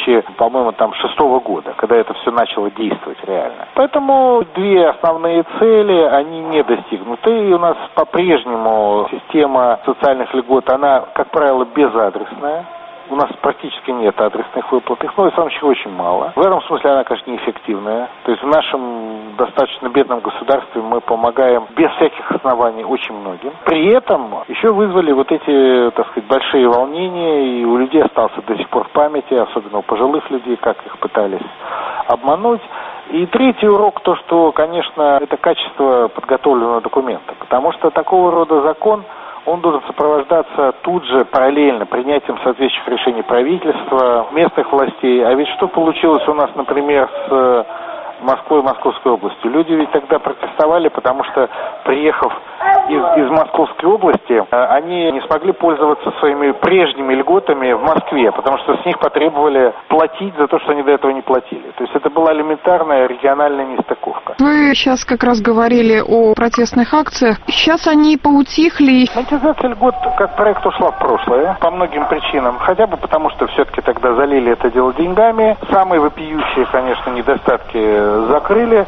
Speaker 25: 2006 года, когда это все начало действовать реально. Поэтому 2 основные цели, они не достигнуты, и у нас по-прежнему система социальных льгот, она, как правило, безадресная. У нас практически нет адресных выплат. Их, в самом деле, очень мало. В этом смысле она, конечно, неэффективная. То есть в нашем достаточно бедном государстве мы помогаем без всяких оснований очень многим. При этом еще вызвали вот эти, так сказать, большие волнения, и у людей остался до сих пор в памяти, особенно у пожилых людей, как их пытались обмануть. И третий урок, то, что, конечно, это качество подготовленного документа. Потому что такого рода закон, он должен сопровождаться тут же параллельно принятием соответствующих решений правительства, местных властей. А ведь что получилось у нас, например, с Москвой и Московской областью? Люди ведь тогда протестовали, потому что, приехав из Московской области, они не смогли пользоваться своими прежними льготами в Москве, потому что с них потребовали платить за то, что они до этого не платили. То есть это была элементарная региональная нестыковка.
Speaker 2: Вы сейчас как раз говорили о протестных акциях. Сейчас они поутихли.
Speaker 25: Монетизация льгот как проект ушла в прошлое по многим причинам. Хотя бы потому, что все-таки тогда залили это дело деньгами. Самые вопиющие, конечно, недостатки закрыли.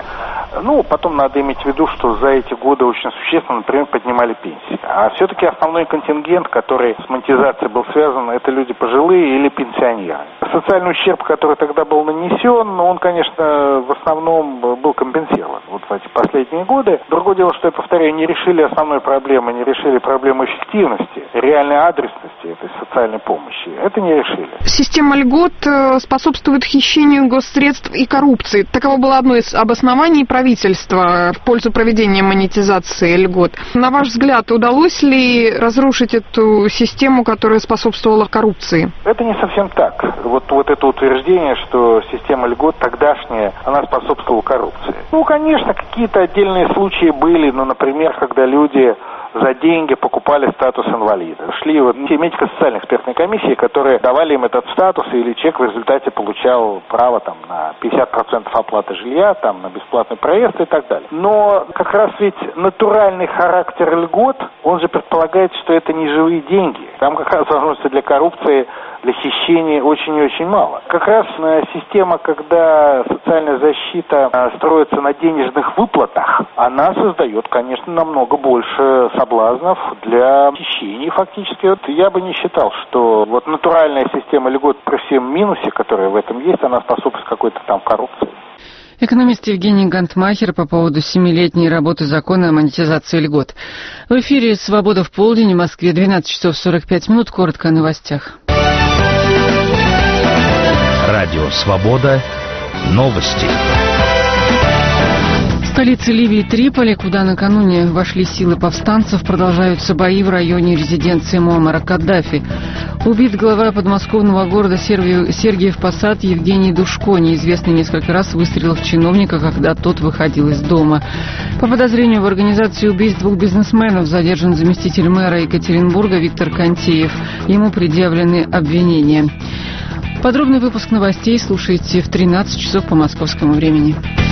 Speaker 25: Потом надо иметь в виду, что за эти годы очень существенно, например, поднимали пенсии. А все-таки основной контингент, который с монетизацией был связан, это люди пожилые или пенсионеры. Социальный ущерб, который тогда был нанесен, он, конечно, в основном был компенсирован вот в эти последние годы. Другое дело, что, я повторяю, не решили основной проблемы, не решили проблему эффективности, реальной адресности этой социальной помощи. Это не решили.
Speaker 2: Система льгот способствует хищению госсредств и коррупции. Таково было одно из обоснований правительства в пользу проведения монетизации льгот. На ваш взгляд, удалось ли разрушить эту систему, которая способствовала коррупции?
Speaker 25: Это не совсем так. Вот это утверждение, что система льгот тогдашняя, она способствовала коррупции. Конечно, какие-то отдельные случаи были, например, когда люди за деньги покупали статус инвалида. Шли те медико-социальные экспертные комиссии, которые давали им этот статус, или человек в результате получал право на 50% оплаты жилья, на бесплатный проезд и так далее. Но как раз ведь натуральный характер льгот, он же предполагает, что это не живые деньги. Там как раз возможности для коррупции, для хищения очень и очень мало. Как раз система, когда социальная защита строится на денежных выплатах, она создает, конечно, намного больше соблазнов для хищений фактически. Я бы не считал, что натуральная система льгот при всем минусе, который в этом есть, она способствует какой-то коррупции.
Speaker 1: Экономист Евгений Гантмахер по поводу 7-летней работы закона о монетизации льгот. В эфире «Свобода в полдень», в Москве 12 часов 45 минут. Коротко о новостях.
Speaker 11: Радио «Свобода». Новости.
Speaker 1: В столице Ливии Триполи, куда накануне вошли силы повстанцев, продолжаются бои в районе резиденции Муаммара Каддафи. Убит глава подмосковного города Сергиев Посад Евгений Душко, неизвестный несколько раз выстрелил в чиновника, когда тот выходил из дома. По подозрению в организации убийств двух бизнесменов задержан заместитель мэра Екатеринбурга Виктор Контеев. Ему предъявлены обвинения. Подробный выпуск новостей слушайте в 13 часов по московскому времени.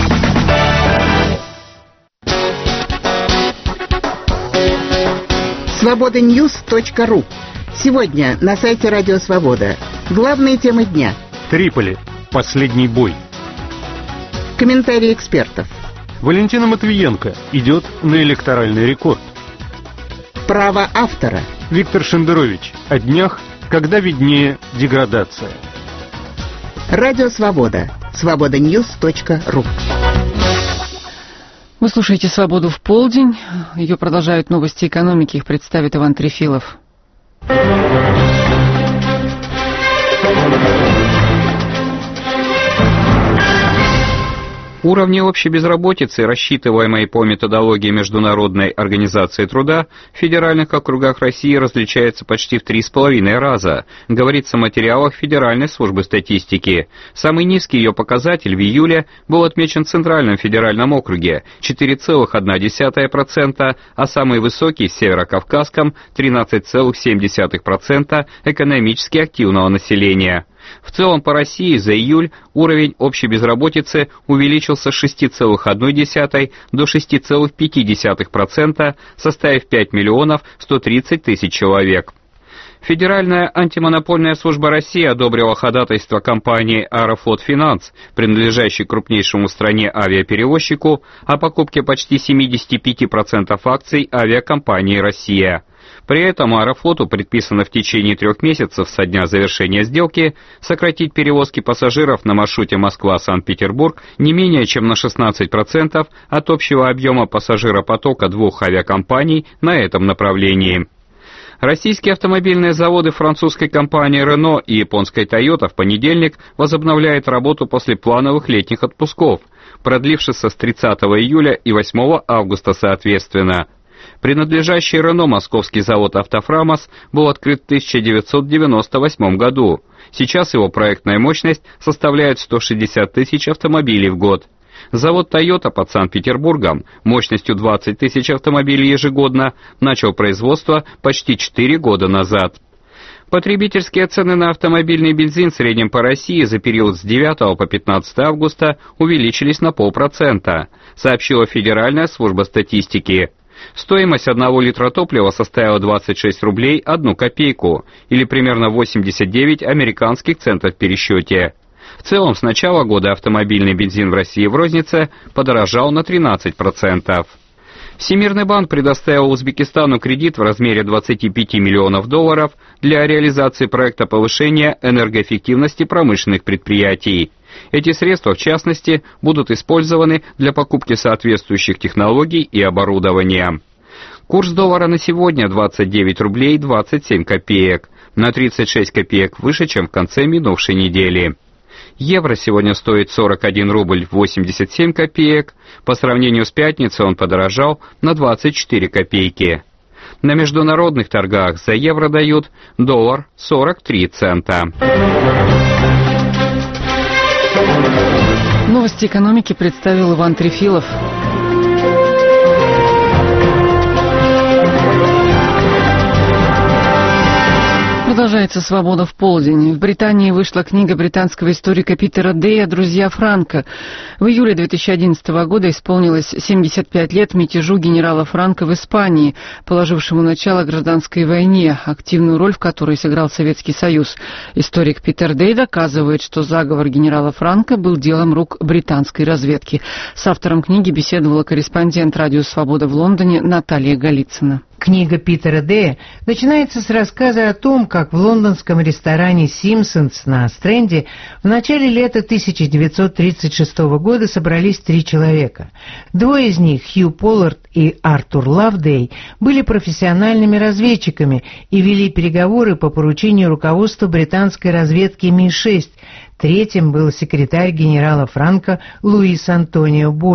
Speaker 3: Свобода-Ньюс.ру. Сегодня на сайте Радио Свобода. Главные темы дня.
Speaker 4: Триполи. Последний бой.
Speaker 3: Комментарии экспертов.
Speaker 4: Валентина Матвиенко идет на электоральный рекорд.
Speaker 3: Право автора.
Speaker 4: Виктор Шендерович. О днях, когда виднее деградация.
Speaker 3: Радио Свобода. Свобода-Ньюс.ру.
Speaker 1: Вы слушаете «Свободу в полдень». Ее продолжают новости экономики. Их представит Иван Трефилов.
Speaker 5: Уровни общей безработицы, рассчитываемые по методологии Международной организации труда, в федеральных округах России различаются почти в 3,5 раза, говорится в материалах Федеральной службы статистики. Самый низкий ее показатель в июле был отмечен в Центральном федеральном округе – 4,1%, а самый высокий в Северокавказском – 13,7% экономически активного населения. В целом по России за июль уровень общей безработицы увеличился с 6,1 до 6,5%, составив 5 миллионов 130 тысяч человек. Федеральная антимонопольная служба России одобрила ходатайство компании «Аэрофлот Финанс», принадлежащей крупнейшему в стране авиаперевозчику, о покупке почти 75% акций авиакомпании «Россия». При этом Аэрофлоту предписано в течение 3 месяцев со дня завершения сделки сократить перевозки пассажиров на маршруте Москва-Санкт-Петербург не менее чем на 16% от общего объема пассажиропотока 2 авиакомпаний на этом направлении. Российские автомобильные заводы французской компании Renault и японской Toyota в понедельник возобновляют работу после плановых летних отпусков, продлившихся с 30 июля и 8 августа соответственно. Принадлежащий Renault московский завод «Автофрамос» был открыт в 1998 году. Сейчас его проектная мощность составляет 160 тысяч автомобилей в год. Завод Toyota под Санкт-Петербургом мощностью 20 тысяч автомобилей ежегодно начал производство почти 4 года назад. Потребительские цены на автомобильный бензин в среднем по России за период с 9 по 15 августа увеличились на 0,5%, сообщила Федеральная служба статистики. Стоимость 1 литра топлива составила 26 рублей 1 копейку, или примерно 89 американских центов в пересчете. В целом, с начала года автомобильный бензин в России в рознице подорожал на 13%. Всемирный банк предоставил Узбекистану кредит в размере 25 миллионов долларов для реализации проекта повышения энергоэффективности промышленных предприятий. Эти средства, в частности, будут использованы для покупки соответствующих технологий и оборудования. Курс доллара на сегодня 29 рублей 27 копеек, на 36 копеек выше, чем в конце минувшей недели. Евро сегодня стоит 41 рубль 87 копеек, по сравнению с пятницей он подорожал на 24 копейки. На международных торгах за евро дают доллар 43 цента.
Speaker 1: Новости экономики представил Иван Трефилов. Продолжается «Свобода в полдень». В Британии вышла книга британского историка Питера Дея «Друзья Франко». В июле 2011 года исполнилось 75 лет мятежу генерала Франко в Испании, положившему начало гражданской войне, активную роль в которой сыграл Советский Союз. Историк Питер Дей доказывает, что заговор генерала Франко был делом рук британской разведки. С автором книги беседовала корреспондент «Радио Свобода» в Лондоне Наталья Голицына.
Speaker 6: Книга Питера Дея начинается с рассказа о том, как в лондонском ресторане «Симпсонс» на Стрэнде в начале лета 1936 года собрались 3 человека. 2 из них, Хью Поллард и Артур Лавдей, были профессиональными разведчиками и вели переговоры по поручению руководства британской разведки Ми-6. Третьим был секретарь генерала Франко Луис Антонио Болин.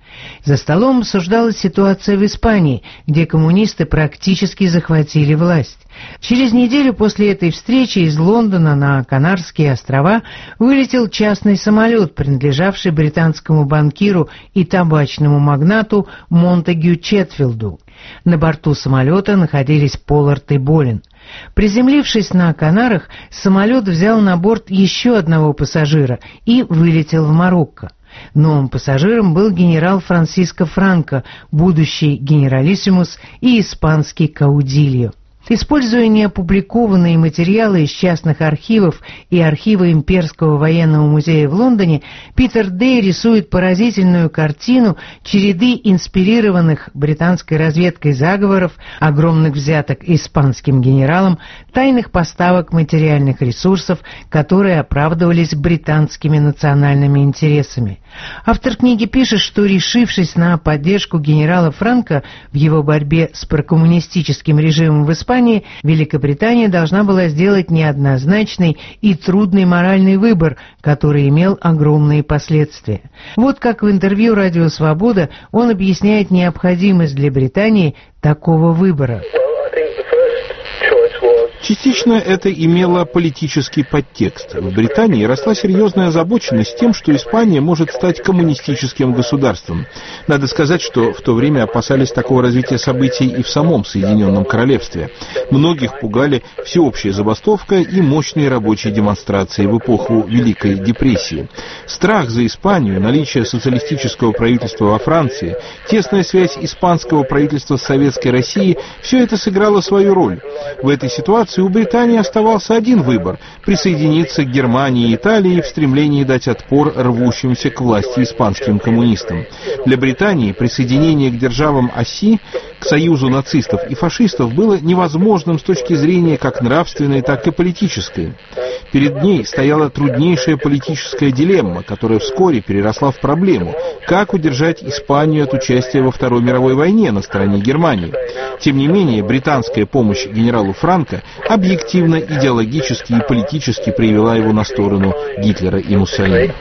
Speaker 6: За столом обсуждалась ситуация в Испании, где коммунисты практически захватили власть. Через неделю после этой встречи из Лондона на Канарские острова вылетел частный самолет, принадлежавший британскому банкиру и табачному магнату Монтегю Четфилду. На борту самолета находились Поллард и Болин. Приземлившись на Канарах, самолет взял на борт еще одного пассажира и вылетел в Марокко. Новым пассажиром был генерал Франсиско Франко, будущий генералиссимус и испанский каудильо. Используя неопубликованные материалы из частных архивов и архива Имперского военного музея в Лондоне, Питер Дэй рисует поразительную картину череды инспирированных британской разведкой заговоров, огромных взяток испанским генералам, тайных поставок материальных ресурсов, которые оправдывались британскими национальными интересами. Автор книги пишет, что, решившись на поддержку генерала Франко в его борьбе с прокоммунистическим режимом в Испании, Великобритания должна была сделать неоднозначный и трудный моральный выбор, который имел огромные последствия. Вот как в интервью «Радио Свобода» он объясняет необходимость для Британии такого выбора.
Speaker 7: Частично это имело политический подтекст. В Британии росла серьезная озабоченность тем, что Испания может стать коммунистическим государством. Надо сказать, что в то время опасались такого развития событий и в самом Соединенном Королевстве. Многих пугали всеобщая забастовка и мощные рабочие демонстрации в эпоху Великой депрессии. Страх за Испанию, наличие социалистического правительства во Франции, тесная связь испанского правительства с Советской Россией – все это сыграло свою роль. В этой ситуации у Британии оставался один выбор – присоединиться к Германии и Италии в стремлении дать отпор рвущимся к власти испанским коммунистам. Для Британии присоединение к державам оси, к союзу нацистов и фашистов было невозможным с точки зрения как нравственной, так и политической. Перед ней стояла труднейшая политическая дилемма, которая вскоре переросла в проблему – как удержать Испанию от участия во Второй мировой войне на стороне Германии. Тем не менее, британская помощь генералу Франко объективно, идеологически и политически привела его на сторону Гитлера и Муссолини.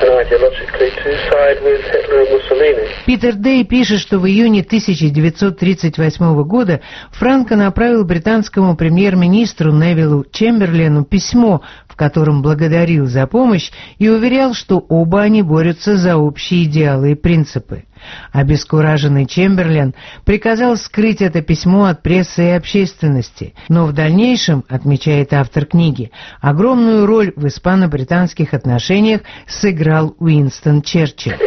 Speaker 6: Питер Дэй пишет, что в июне 1938 года Франко направил британскому премьер-министру Невиллу Чемберлену письмо, в котором благодарил за помощь и уверял, что оба они борются за общие идеалы и принципы. Обескураженный Чемберлен приказал скрыть это письмо от прессы и общественности, но в дальнейшем, отмечает автор книги, огромную роль в испано-британских отношениях сыграл Уинстон Черчилль.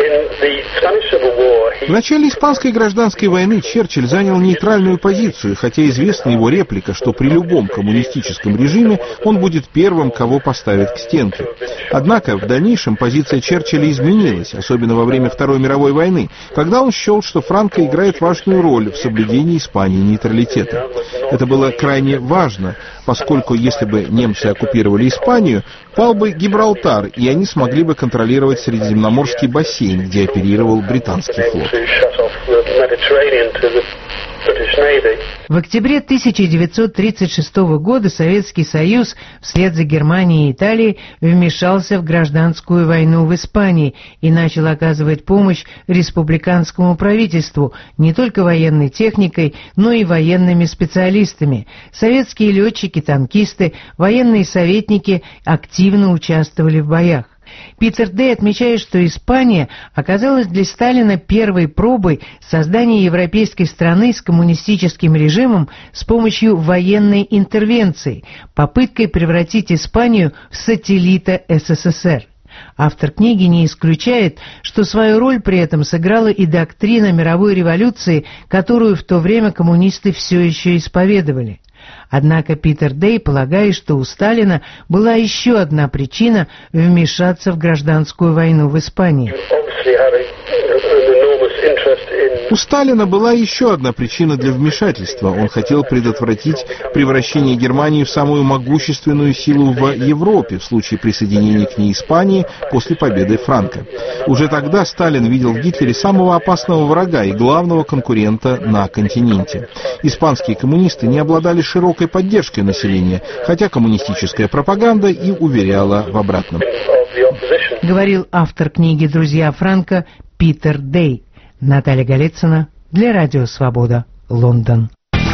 Speaker 7: В начале Испанской гражданской войны Черчилль занял нейтральную позицию, хотя известна его реплика, что при любом коммунистическом режиме он будет первым, кого поставят к стенке. Однако в дальнейшем позиция Черчилля изменилась, особенно во время Второй мировой войны, когда он счел, что Франко играет важную роль в соблюдении Испании нейтралитета. Это было крайне важно, поскольку если бы немцы оккупировали Испанию, пал бы Гибралтар, и они смогли бы контролировать Средиземноморский бассейн, где оперировал британский флот.
Speaker 6: В октябре 1936 года Советский Союз вслед за Германией и Италией вмешался в гражданскую войну в Испании и начал оказывать помощь республиканскому правительству не только военной техникой, но и военными специалистами. Советские летчики, танкисты, военные советники активно участвовали в боях. Питер Дэй отмечает, что Испания оказалась для Сталина первой пробой создания европейской страны с коммунистическим режимом с помощью военной интервенции, попыткой превратить Испанию в сателлита СССР. Автор книги не исключает, что свою роль при этом сыграла и доктрина мировой революции, которую в то время коммунисты все еще исповедовали. Однако Питер Дэй полагает, что у Сталина была еще одна причина вмешаться в гражданскую войну в Испании.
Speaker 7: У Сталина была еще одна причина для вмешательства. Он хотел предотвратить превращение Германии в самую могущественную силу в Европе в случае присоединения к ней Испании после победы Франко. Уже тогда Сталин видел в Гитлере самого опасного врага и главного конкурента на континенте. Испанские коммунисты не обладали широкой поддержкой населения, хотя коммунистическая пропаганда и уверяла в обратном.
Speaker 6: Говорил автор книги «Друзья Франко» Питер Дэй. Наталья Голицына для Радио Свобода, Лондон.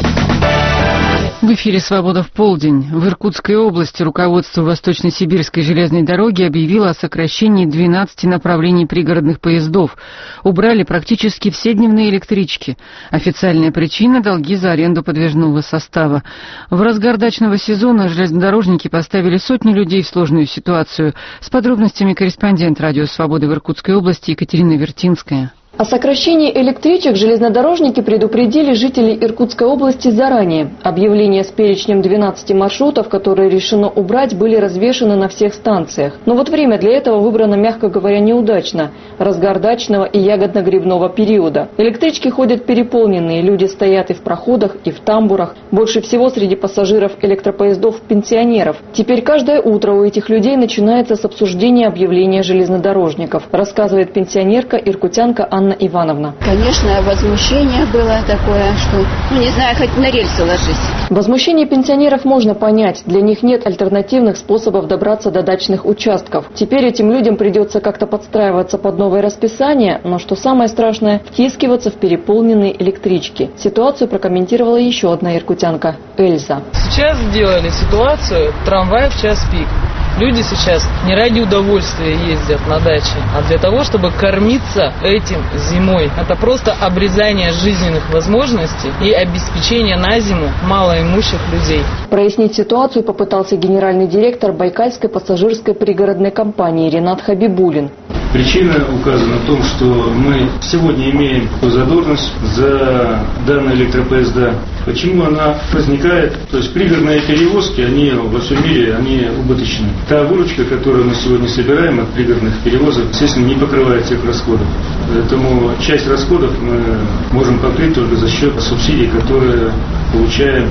Speaker 1: В эфире «Свобода в полдень». В Иркутской области руководство Восточно-Сибирской железной дороги объявило о сокращении 12 направлений пригородных поездов. Убрали практически все дневные электрички. Официальная причина – долги за аренду подвижного состава. В разгар дачного сезона железнодорожники поставили сотни людей в сложную ситуацию. С подробностями корреспондент «Радио Свободы» в Иркутской области Екатерина Вертинская.
Speaker 8: О сокращении электричек железнодорожники предупредили жителей Иркутской области заранее. Объявления с перечнем 12 маршрутов, которые решено убрать, были развешаны на всех станциях. Но вот время для этого выбрано, мягко говоря, неудачно. Разгар дачного и ягодно-грибного периода. Электрички ходят переполненные, люди стоят и в проходах, и в тамбурах. Больше всего среди пассажиров электропоездов пенсионеров. Теперь каждое утро у этих людей начинается с обсуждения объявления железнодорожников, рассказывает пенсионерка, иркутянка Анна Ивановна.
Speaker 9: Конечно, возмущение было такое, что, не знаю, хоть на рельсы ложись.
Speaker 8: Возмущение пенсионеров можно понять. Для них нет альтернативных способов добраться до дачных участков. Теперь этим людям придется как-то подстраиваться под новое расписание, но что самое страшное, втискиваться в переполненные электрички. Ситуацию прокомментировала еще одна иркутянка Эльза.
Speaker 10: Сейчас сделали ситуацию трамвай в час пик. Люди сейчас не ради удовольствия ездят на даче, а для того, чтобы кормиться этим зимой. Это просто обрезание жизненных возможностей и обеспечение на зиму малоимущих людей.
Speaker 8: Прояснить ситуацию попытался генеральный директор Байкальской пассажирской пригородной компании Ренат Хабибулин.
Speaker 12: Причина указана в том, что мы сегодня имеем задолженность за данные электропоезда. Почему она возникает? То есть пригородные перевозки, они во всем мире, они убыточны. Та выручка, которую мы сегодня собираем от пригородных перевозок, естественно, не покрывает всех расходов. Поэтому часть расходов мы можем покрыть только за счет субсидий, которые получаем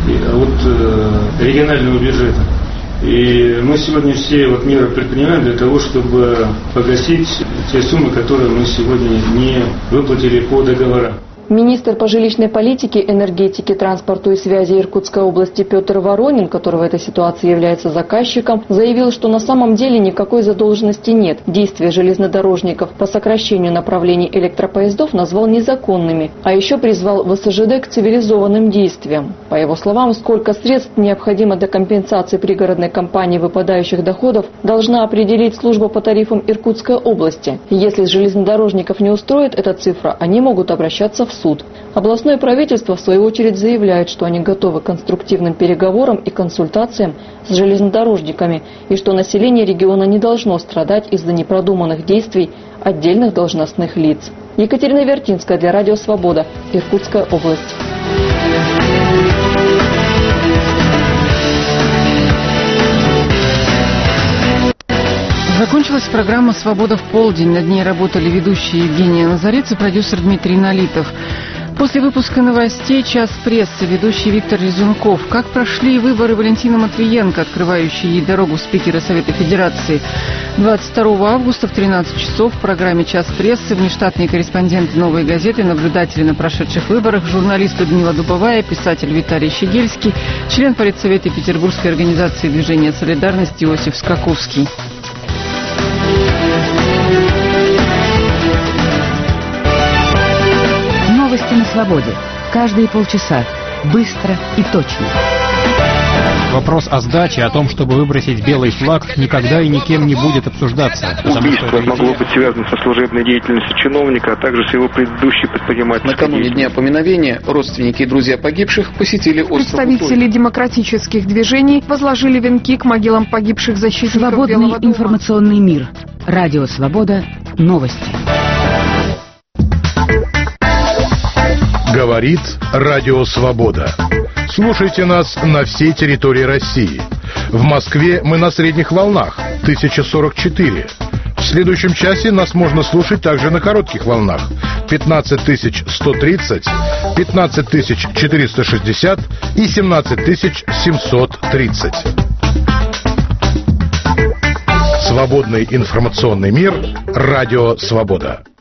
Speaker 12: от регионального бюджета. И мы сегодня все меры предпринимаем для того, чтобы погасить те суммы, которые мы сегодня не выплатили по договорам.
Speaker 8: Министр по жилищной политике, энергетике, транспорту и связи Иркутской области Петр Воронин, который в этой ситуации является заказчиком, заявил, что на самом деле никакой задолженности нет. Действия железнодорожников по сокращению направлений электропоездов назвал незаконными, а еще призвал ВСЖД к цивилизованным действиям. По его словам, сколько средств необходимо для компенсации пригородной компании выпадающих доходов, должна определить служба по тарифам Иркутской области. Если железнодорожников не устроит эта цифра, они могут обращаться в суд. Областное правительство, в свою очередь, заявляет, что они готовы к конструктивным переговорам и консультациям с железнодорожниками, и что население региона не должно страдать из-за непродуманных действий отдельных должностных лиц. Екатерина Вертинская для Радио Свобода, Иркутская область.
Speaker 1: Закончилась программа «Свобода в полдень». Над ней работали ведущие Евгения Назарец и продюсер Дмитрий Налитов. После выпуска новостей «Час прессы» ведущий Виктор Резунков. Как прошли выборы Валентины Матвиенко, открывающие ей дорогу спикера Совета Федерации. 22 августа в 13 часов в программе «Час прессы» внештатные корреспонденты «Новой газеты», наблюдатели на прошедших выборах, журналист Людмила Дубовая, писатель Виталий Щегельский, член Политсовета Петербургской организации движения «Солидарность» Иосиф Скаковский.
Speaker 24: Новости на свободе. Каждые полчаса. Быстро и точно.
Speaker 14: Вопрос о сдаче, о том, чтобы выбросить белый флаг, никогда и никем не будет обсуждаться.
Speaker 26: Убийство могло быть связано со служебной деятельностью чиновника, а также с его предыдущей предпринимательской
Speaker 27: Накануне
Speaker 26: деятельностью.
Speaker 27: Дня поминовения родственники и друзья погибших посетили остров
Speaker 2: Представители демократических движений возложили венки к могилам погибших защитников
Speaker 24: Свободный
Speaker 2: Белого дома.
Speaker 24: информационный мир. Радио Свобода. Новости.
Speaker 28: Говорит Радио Свобода. Слушайте нас на всей территории России. В Москве мы на средних волнах 1044. В следующем часе нас можно слушать также на коротких волнах 15130, 15460 и 17730. Свободный информационный мир. Радио Свобода.